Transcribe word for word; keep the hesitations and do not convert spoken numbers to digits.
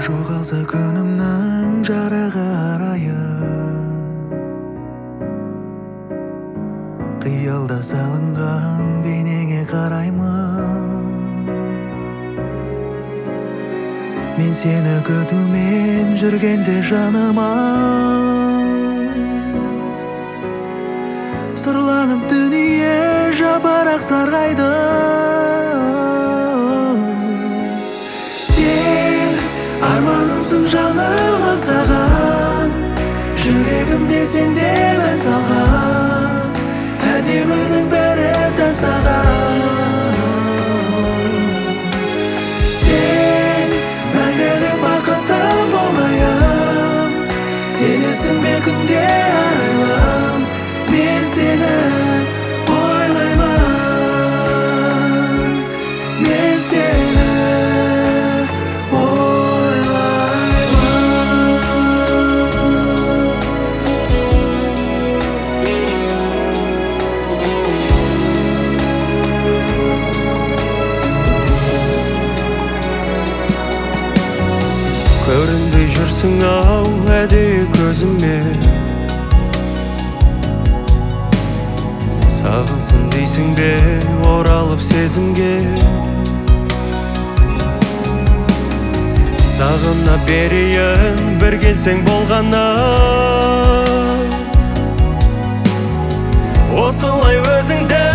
жоғалса күнімнің жарығы арайы, қиялда салынған бейнеңе қараймын. Мен сені күтумен жүргенде жаныма сұрланып дүние жапарақ сарғайды. Сен арманымсың жаным аңсаған, жүрегімде сенде мән салған, әдемінің бәрі тасаған. Сен мәңгілік бақытым болайын, сенесің бе күнде арайлым, мен сені ойлаймын, мен сені көрінбей жүрсің ау әдейі көзіме, сағынсын дейсің бе оралып сезімге. Сағына берейін бір келсең болғаны, осылай өзіңді